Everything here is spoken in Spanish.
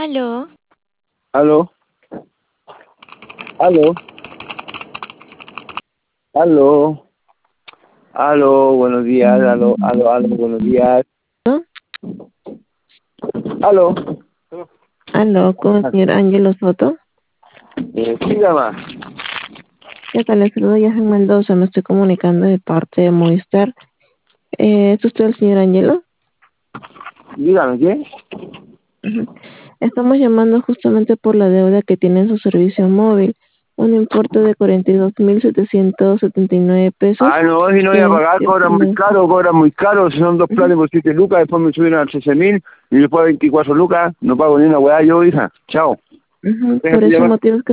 Aló, Aló, aló, aló, aló, buenos días, aló, buenos días, ¿no? aló. Aló, con el señor Ángelo Soto. ¿Quién llama? ¿Qué tal? Le saludo Yahan Mendoza, me estoy comunicando de parte de Movistar. ¿Es usted el señor Ángelo? Dígame, ¿qué? Ujú. Estamos llamando justamente por la deuda que tiene en su servicio móvil, un importe de 42.779 pesos Ah, no, si no voy a que pagar, cobran muy caro, si son dos Ujú. planes por 7 lucas, después me suben a 13.000 y después a 24 lucas, no pago ni una weá yo, hija, chao. Ujú. Por Déjate ese llamar. motivo es que